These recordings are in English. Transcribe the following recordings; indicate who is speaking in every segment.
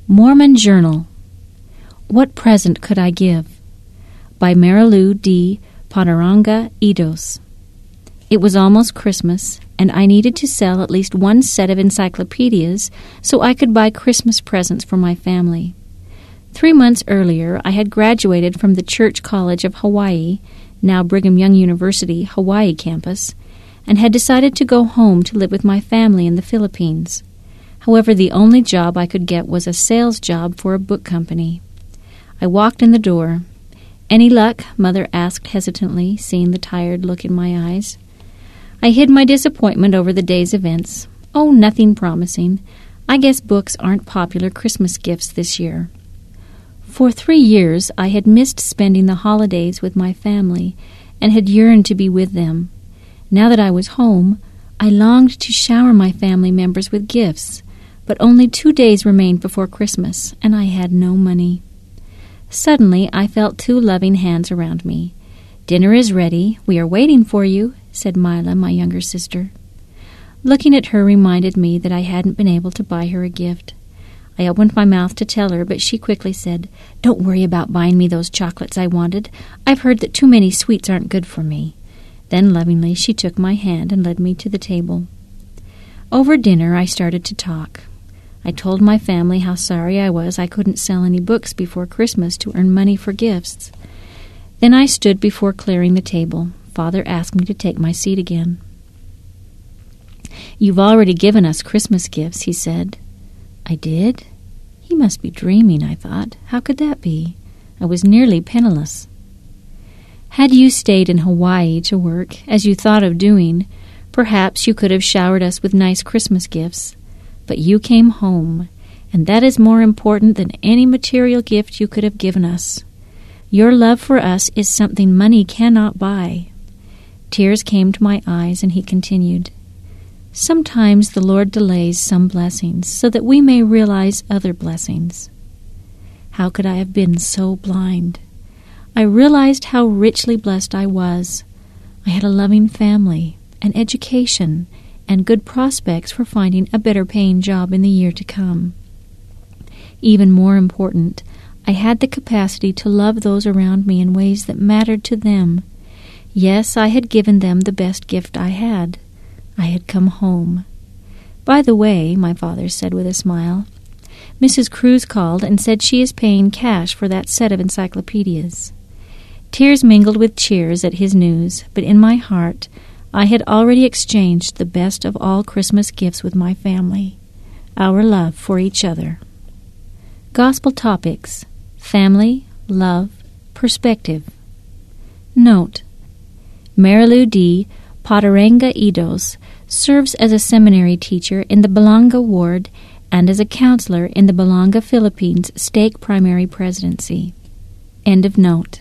Speaker 1: Mormon Journal. What Present Could I Give? By Marilu D. Pataranga Idos. It was almost Christmas, and I needed to sell at least one set of encyclopedias so I could buy Christmas presents for my family. 3 months earlier, I had graduated from the Church College of Hawaii, now Brigham Young University, Hawaii campus, and had decided to go home to live with my family in the Philippines. However, the only job I could get was a sales job for a book company. I walked in the door. "Any luck?" Mother asked hesitantly, seeing the tired look in my eyes. I hid my disappointment over the day's events. "Oh, nothing promising. I guess books aren't popular Christmas gifts this year." For 3 years I had missed spending the holidays with my family and had yearned to be with them. Now that I was home, I longed to shower my family members with gifts, but only 2 days remained before Christmas, and I had no money. Suddenly I felt 2 loving hands around me. "Dinner is ready. We are waiting for you," said Mila, my younger sister. Looking at her reminded me that I hadn't been able to buy her a gift. I opened my mouth to tell her, but she quickly said, "Don't worry about buying me those chocolates I wanted. I've heard that too many sweets aren't good for me." Then lovingly she took my hand and led me to the table. Over dinner I started to talk. I told my family how sorry I was I couldn't sell any books before Christmas to earn money for gifts. Then I stood before clearing the table. Father asked me to take my seat again. "You've already given us Christmas gifts," he said. I did? He must be dreaming, I thought. How could that be? I was nearly penniless. "Had you stayed in Hawaii to work, as you thought of doing, perhaps you could have showered us with nice Christmas gifts. But you came home, and that is more important than any material gift you could have given us. Your love for us is something money cannot buy." Tears came to my eyes, and he continued, "Sometimes the Lord delays some blessings so that we may realize other blessings." How could I have been so blind? I realized how richly blessed I was. I had a loving family, an education, and good prospects for finding a better-paying job in the year to come. Even more important, I had the capacity to love those around me in ways that mattered to them. Yes, I had given them the best gift I had. I had come home. "By the way," my father said with a smile, "Mrs. Cruz called and said she is paying cash for that set of encyclopedias." Tears mingled with cheers at his news, but in my heart I had already exchanged the best of all Christmas gifts with my family, our love for each other. Gospel topics: family, love, perspective. Note: Marilu D. Pataranga Idos serves as a seminary teacher in the Balanga Ward and as a counselor in the Balanga, Philippines Stake Primary Presidency. End of note.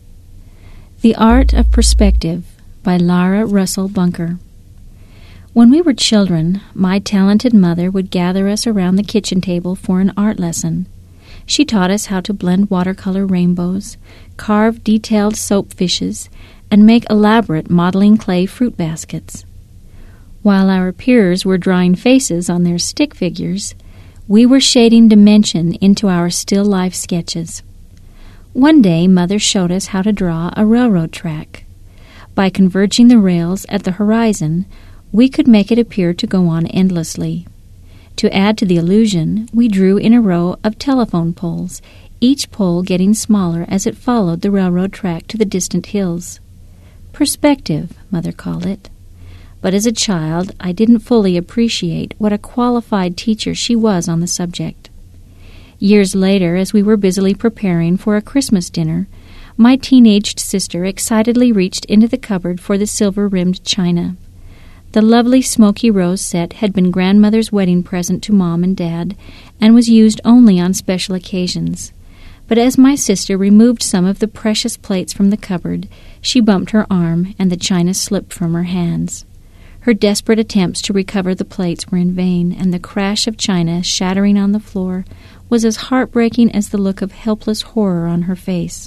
Speaker 1: The Art of Perspective by Lara Russell Bunker. When we were children, my talented mother would gather us around the kitchen table for an art lesson. She taught us how to blend watercolor rainbows, carve detailed soap fishes, and make elaborate modeling clay fruit baskets. While our peers were drawing faces on their stick figures, we were shading dimension into our still life sketches. One day, Mother showed us how to draw a railroad track. By converging the rails at the horizon, we could make it appear to go on endlessly. To add to the illusion, we drew in a row of telephone poles, each pole getting smaller as it followed the railroad track to the distant hills. Perspective, Mother called it. But as a child, I didn't fully appreciate what a qualified teacher she was on the subject. Years later, as we were busily preparing for a Christmas dinner, my teenaged sister excitedly reached into the cupboard for the silver-rimmed china. The lovely smoky rose set had been Grandmother's wedding present to Mom and Dad and was used only on special occasions. But as my sister removed some of the precious plates from the cupboard, she bumped her arm, and the china slipped from her hands. Her desperate attempts to recover the plates were in vain, and the crash of china shattering on the floor was as heartbreaking as the look of helpless horror on her face.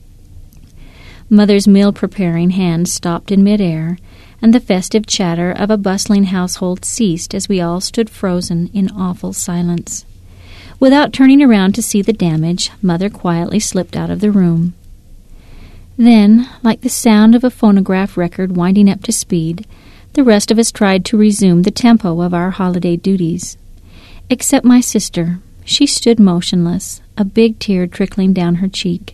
Speaker 1: Mother's meal-preparing hand stopped in mid-air, and the festive chatter of a bustling household ceased as we all stood frozen in awful silence. Without turning around to see the damage, Mother quietly slipped out of the room. Then, like the sound of a phonograph record winding up to speed, the rest of us tried to resume the tempo of our holiday duties. Except my sister. She stood motionless, a big tear trickling down her cheek.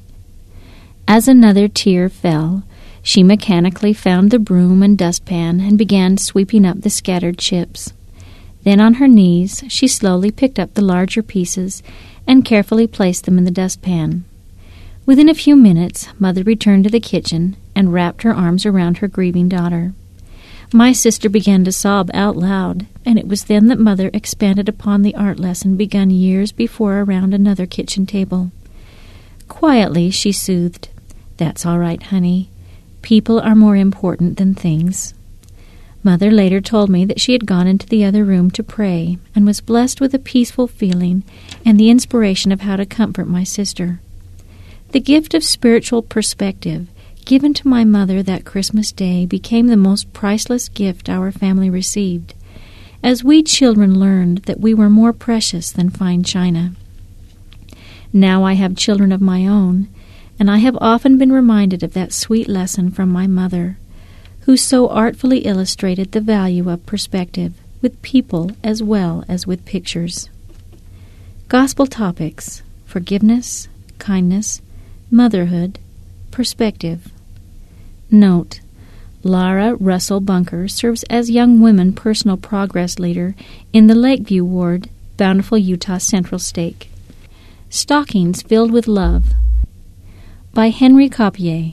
Speaker 1: As another tear fell, she mechanically found the broom and dustpan and began sweeping up the scattered chips. Then on her knees, she slowly picked up the larger pieces and carefully placed them in the dustpan. Within a few minutes, Mother returned to the kitchen and wrapped her arms around her grieving daughter. My sister began to sob out loud, and it was then that Mother expanded upon the art lesson begun years before around another kitchen table. Quietly, she soothed, "That's all right, honey. People are more important than things." Mother later told me that she had gone into the other room to pray and was blessed with a peaceful feeling and the inspiration of how to comfort my sister. The gift of spiritual perspective given to my mother that Christmas Day became the most priceless gift our family received, as we children learned that we were more precious than fine china. Now I have children of my own, and I have often been reminded of that sweet lesson from my mother, who so artfully illustrated the value of perspective with people as well as with pictures. Gospel topics: forgiveness, kindness, motherhood, perspective. Note: Lara Russell Bunker serves as Young Women Personal Progress Leader in the Lakeview Ward, Bountiful, Utah Central Stake. Stockings Filled with Love by Henry Copier.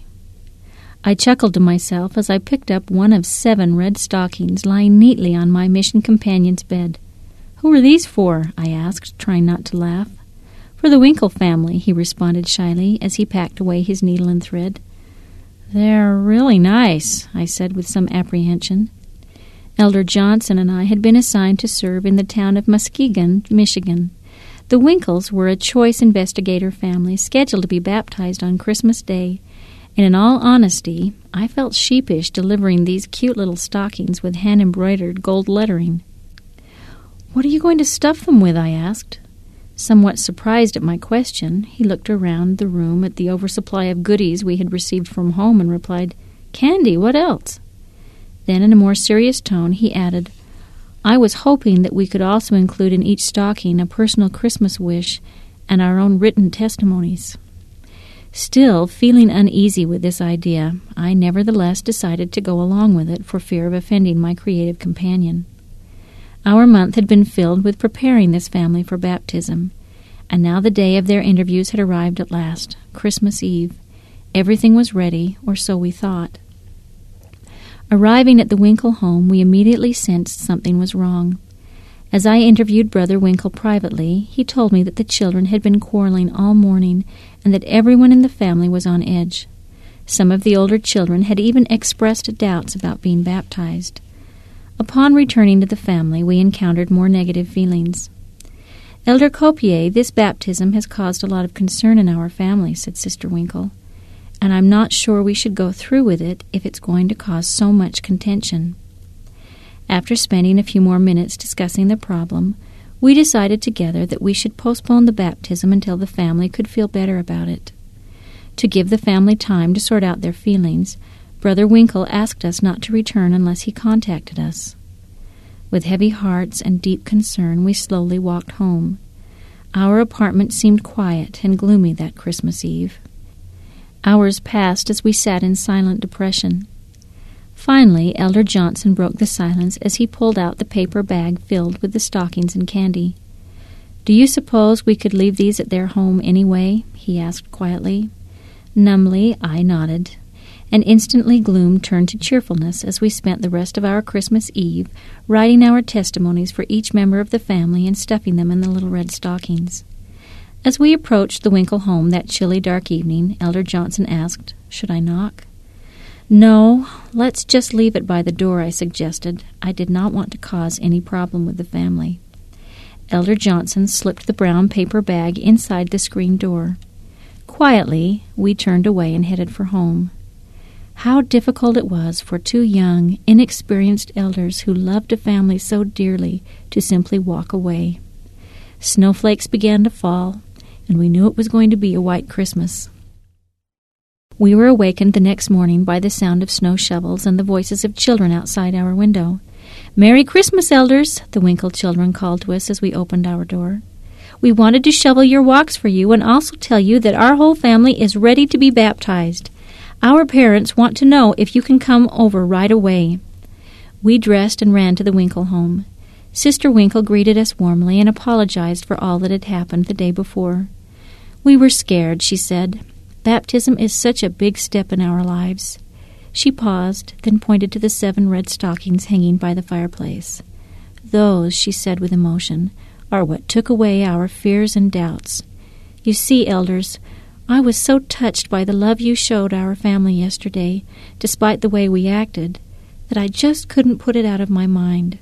Speaker 1: I chuckled to myself as I picked up one of 7 red stockings lying neatly on my mission companion's bed. "Who are these for?" I asked, trying not to laugh. "For the Winkle family," he responded shyly as he packed away his needle and thread. "They're really nice," I said with some apprehension. Elder Johnson and I had been assigned to serve in the town of Muskegon, Michigan. The Winkles were a choice investigator family scheduled to be baptized on Christmas Day, and in all honesty, I felt sheepish delivering these cute little stockings with hand-embroidered gold lettering. "What are you going to stuff them with?" I asked. Somewhat surprised at my question, he looked around the room at the oversupply of goodies we had received from home and replied, "Candy, what else?" Then in a more serious tone, he added, "I was hoping that we could also include in each stocking a personal Christmas wish and our own written testimonies." Still feeling uneasy with this idea, I nevertheless decided to go along with it for fear of offending my creative companion. Our month had been filled with preparing this family for baptism, and now the day of their interviews had arrived at last, Christmas Eve. Everything was ready, or so we thought. Arriving at the Winkle home, we immediately sensed something was wrong. As I interviewed Brother Winkle privately, he told me that the children had been quarreling all morning and that everyone in the family was on edge. Some of the older children had even expressed doubts about being baptized. Upon returning to the family, we encountered more negative feelings. "Elder Copier, this baptism has caused a lot of concern in our family," said Sister Winkle, "and I'm not sure we should go through with it if it's going to cause so much contention." After spending a few more minutes discussing the problem, we decided together that we should postpone the baptism until the family could feel better about it. To give the family time to sort out their feelings, Brother Winkle asked us not to return unless he contacted us. With heavy hearts and deep concern, we slowly walked home. Our apartment seemed quiet and gloomy that Christmas Eve. Hours passed as we sat in silent depression. Finally, Elder Johnson broke the silence as he pulled out the paper bag filled with the stockings and candy. "Do you suppose we could leave these at their home anyway?" he asked quietly. Numbly, I nodded, and instantly gloom turned to cheerfulness as we spent the rest of our Christmas Eve writing our testimonies for each member of the family and stuffing them in the little red stockings. As we approached the Winkle home that chilly, dark evening, Elder Johnson asked, "Should I knock?" "No, let's just leave it by the door," I suggested. I did not want to cause any problem with the family. Elder Johnson slipped the brown paper bag inside the screen door. Quietly, we turned away and headed for home. How difficult it was for 2 young, inexperienced elders who loved a family so dearly to simply walk away. Snowflakes began to fall, and we knew it was going to be a white Christmas. We were awakened the next morning by the sound of snow shovels and the voices of children outside our window. "Merry Christmas, elders," the Winkle children called to us as we opened our door. "We wanted to shovel your walks for you and also tell you that our whole family is ready to be baptized. Our parents want to know if you can come over right away." We dressed and ran to the Winkle home. Sister Winkle greeted us warmly and apologized for all that had happened the day before. "We were scared," she said. "Baptism is such a big step in our lives." She paused, then pointed to the 7 red stockings hanging by the fireplace. "Those," she said with emotion, "are what took away our fears and doubts. You see, elders, I was so touched by the love you showed our family yesterday, despite the way we acted, that I just couldn't put it out of my mind."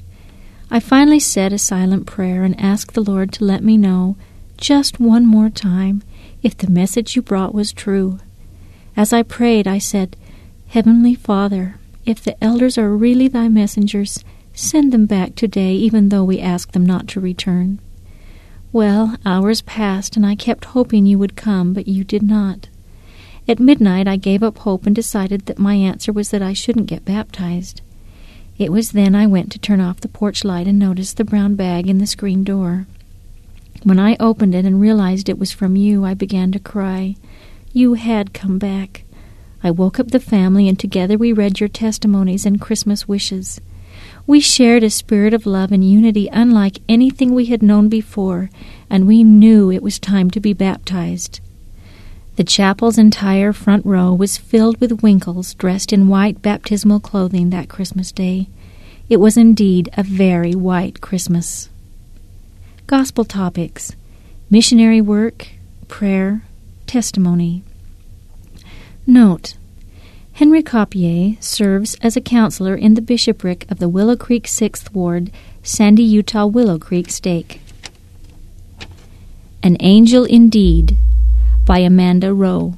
Speaker 1: I finally said a silent prayer and asked the Lord to let me know, just one more time, if the message you brought was true. As I prayed, I said, "Heavenly Father, if the elders are really thy messengers, send them back today, even though we ask them not to return." Well, hours passed, and I kept hoping you would come, but you did not. At midnight, I gave up hope and decided that my answer was that I shouldn't get baptized. It was then I went to turn off the porch light and noticed the brown bag in the screen door. When I opened it and realized it was from you, I began to cry. You had come back. I woke up the family, and together we read your testimonies and Christmas wishes. We shared a spirit of love and unity unlike anything we had known before, and we knew it was time to be baptized. The chapel's entire front row was filled with Winkles dressed in white baptismal clothing that Christmas day. It was indeed a very white Christmas. Gospel topics: missionary work, prayer, testimony. Note: Henry Copier serves as a counselor in the bishopric of the Willow Creek 6th Ward, Sandy, Utah Willow Creek Stake. An Angel Indeed by Amanda Rowe.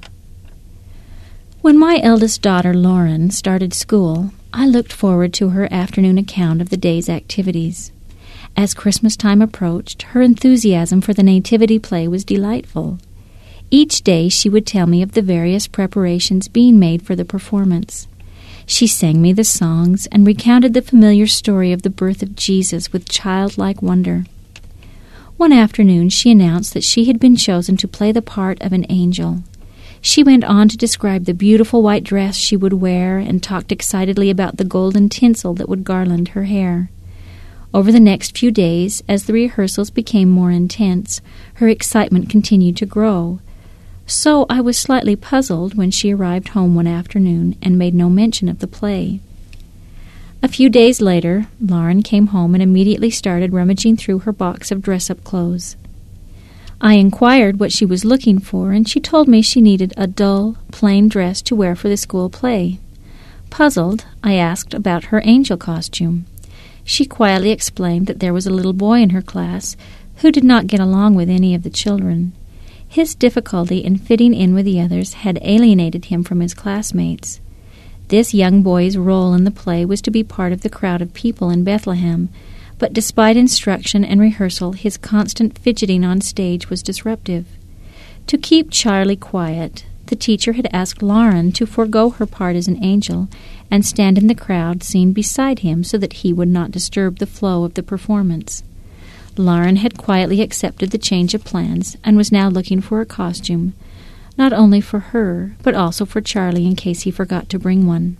Speaker 1: When my eldest daughter, Lauren, started school, I looked forward to her afternoon account of the day's activities. As Christmas time approached, her enthusiasm for the nativity play was delightful. Each day she would tell me of the various preparations being made for the performance. She sang me the songs and recounted the familiar story of the birth of Jesus with childlike wonder. One afternoon she announced that she had been chosen to play the part of an angel. She went on to describe the beautiful white dress she would wear and talked excitedly about the golden tinsel that would garland her hair. Over the next few days, as the rehearsals became more intense, her excitement continued to grow. So I was slightly puzzled when she arrived home one afternoon and made no mention of the play. A few days later, Lauren came home and immediately started rummaging through her box of dress-up clothes. I inquired what she was looking for, and she told me she needed a dull, plain dress to wear for the school play. Puzzled, I asked about her angel costume. She quietly explained that there was a little boy in her class who did not get along with any of the children. His difficulty in fitting in with the others had alienated him from his classmates. This young boy's role in the play was to be part of the crowd of people in Bethlehem, but despite instruction and rehearsal, his constant fidgeting on stage was disruptive. To keep Charlie quiet, the teacher had asked Lauren to forego her part as an angel and stand in the crowd scene beside him so that he would not disturb the flow of the performance. Lauren had quietly accepted the change of plans and was now looking for a costume, not only for her, but also for Charlie in case he forgot to bring one.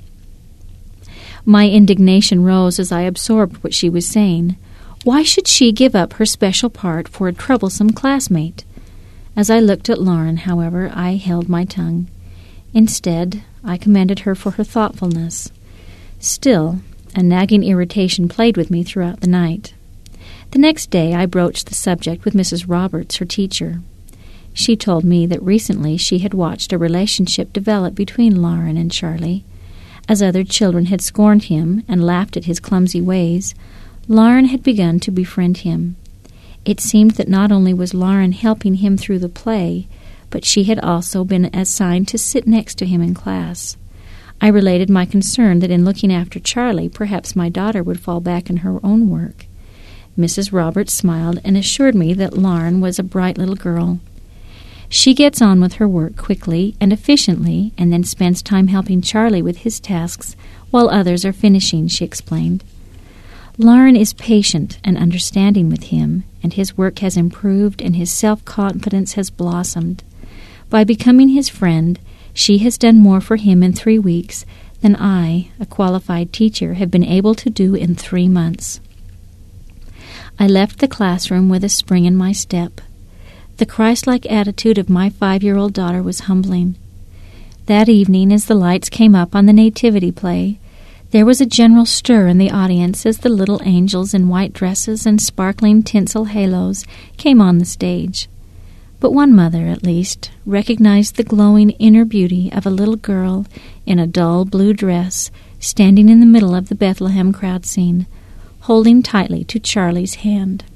Speaker 1: My indignation rose as I absorbed what she was saying. Why should she give up her special part for a troublesome classmate? As I looked at Lauren, however, I held my tongue. Instead, I commended her for her thoughtfulness. Still, a nagging irritation played with me throughout the night. The next day I broached the subject with Mrs. Roberts, her teacher. She told me that recently she had watched a relationship develop between Lauren and Charlie. As other children had scorned him and laughed at his clumsy ways, Lauren had begun to befriend him. It seemed that not only was Lauren helping him through the play, but she had also been assigned to sit next to him in class. I related my concern that in looking after Charlie, perhaps my daughter would fall back in her own work. Mrs. Roberts smiled and assured me that Lauren was a bright little girl. She gets on with her work quickly and efficiently and then spends time helping Charlie with his tasks while others are finishing, she explained. Lauren is patient and understanding with him, and his work has improved and his self-confidence has blossomed. By becoming his friend, she has done more for him in 3 weeks than I, a qualified teacher, have been able to do in 3 months. I left the classroom with a spring in my step. The Christ-like attitude of my 5-year-old daughter was humbling. That evening, as the lights came up on the nativity play, there was a general stir in the audience as the little angels in white dresses and sparkling tinsel halos came on the stage. But one mother, at least, recognized the glowing inner beauty of a little girl in a dull blue dress standing in the middle of the Bethlehem crowd scene, holding tightly to Charlie's hand.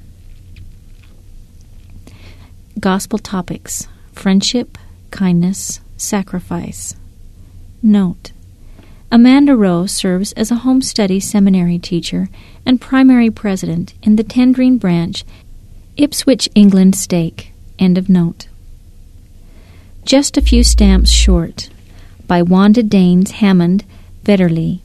Speaker 1: Gospel topics: friendship, kindness, sacrifice. Note: Amanda Rowe serves as a home study seminary teacher and primary president in the Tendring branch, Ipswich, England stake. End of note. Just a Few Stamps Short by Wanda Daines Hammond Vetterli.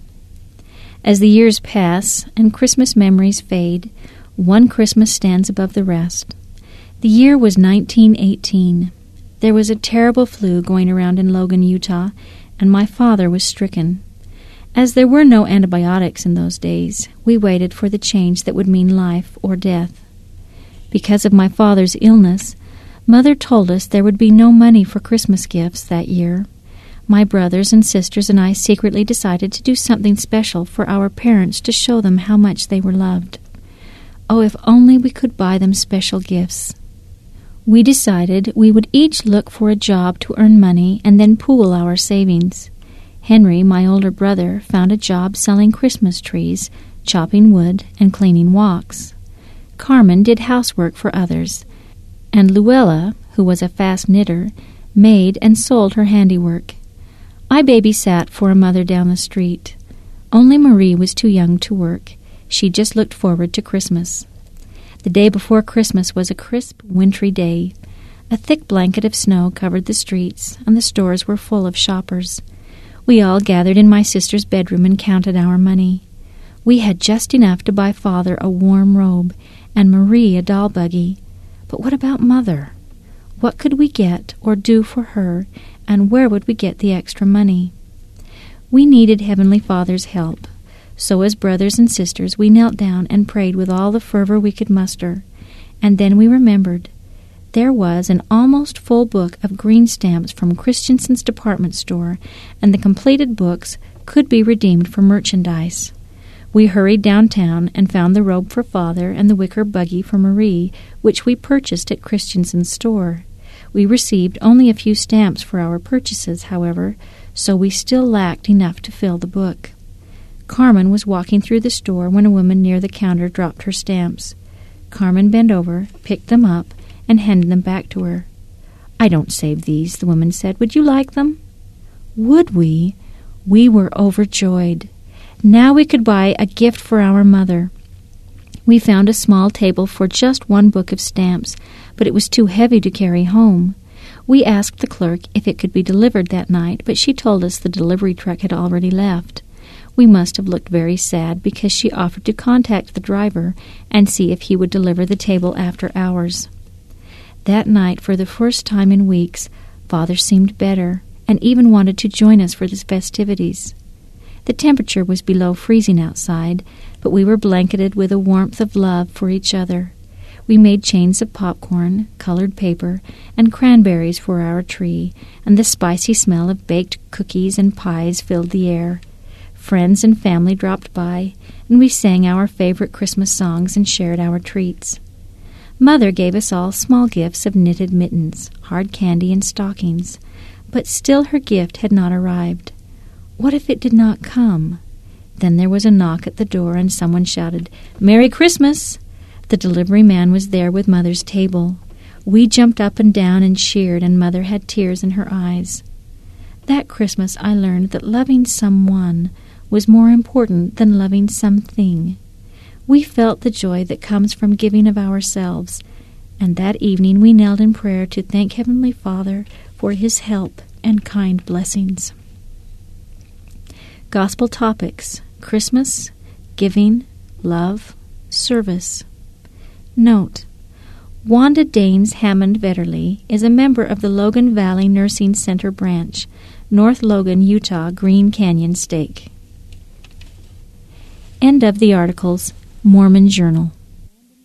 Speaker 1: As the years pass and Christmas memories fade, one Christmas stands above the rest. The year was 1918. There was a terrible flu going around in Logan, Utah, and my father was stricken. As there were no antibiotics in those days, we waited for the change that would mean life or death. Because of my father's illness, Mother told us there would be no money for Christmas gifts that year. My brothers and sisters and I secretly decided to do something special for our parents to show them how much they were loved. Oh, if only we could buy them special gifts. We decided we would each look for a job to earn money and then pool our savings. Henry, my older brother, found a job selling Christmas trees, chopping wood, and cleaning walks. Carmen did housework for others, and Luella, who was a fast knitter, made and sold her handiwork. I babysat for a mother down the street. Only Marie was too young to work. She just looked forward to Christmas. The day before Christmas was a crisp, wintry day. A thick blanket of snow covered the streets, and the stores were full of shoppers. We all gathered in my sister's bedroom and counted our money. We had just enough to buy Father a warm robe and Marie a doll buggy. But what about Mother? What could we get or do for her, and where would we get the extra money? We needed Heavenly Father's help. So as brothers and sisters, we knelt down and prayed with all the fervor we could muster. And then we remembered. There was an almost full book of green stamps from Christensen's department store, and the completed books could be redeemed for merchandise. We hurried downtown and found the robe for Father and the wicker buggy for Marie, which we purchased at Christensen's store. We received only a few stamps for our purchases, however, so we still lacked enough to fill the book. Carmen was walking through the store when a woman near the counter dropped her stamps. Carmen bent over, picked them up, and handed them back to her. "I don't save these," the woman said. "Would you like them?" Would we? We were overjoyed. Now we could buy a gift for our mother. We found a small table for just one book of stamps, but it was too heavy to carry home. We asked the clerk if it could be delivered that night, but she told us the delivery truck had already left. We must have looked very sad because she offered to contact the driver and see if he would deliver the table after hours. That night, for the first time in weeks, Father seemed better and even wanted to join us for the festivities. The temperature was below freezing outside, but we were blanketed with a warmth of love for each other. We made chains of popcorn, colored paper, and cranberries for our tree, and the spicy smell of baked cookies and pies filled the air. Friends and family dropped by, and we sang our favorite Christmas songs and shared our treats. Mother gave us all small gifts of knitted mittens, hard candy, and stockings, but still her gift had not arrived. What if it did not come? Then there was a knock at the door, and someone shouted, "Merry Christmas!" The delivery man was there with Mother's table. We jumped up and down and cheered, and Mother had tears in her eyes. That Christmas I learned that loving someone was more important than loving something. We felt the joy that comes from giving of ourselves, and that evening we knelt in prayer to thank Heavenly Father for His help and kind blessings. Gospel topics: Christmas, giving, love, service. Note: Wanda Daines Hammond Vetterly is a member of the Logan Valley Nursing Center branch, North Logan, Utah, Green Canyon Stake. End of the articles. Mormon Journal.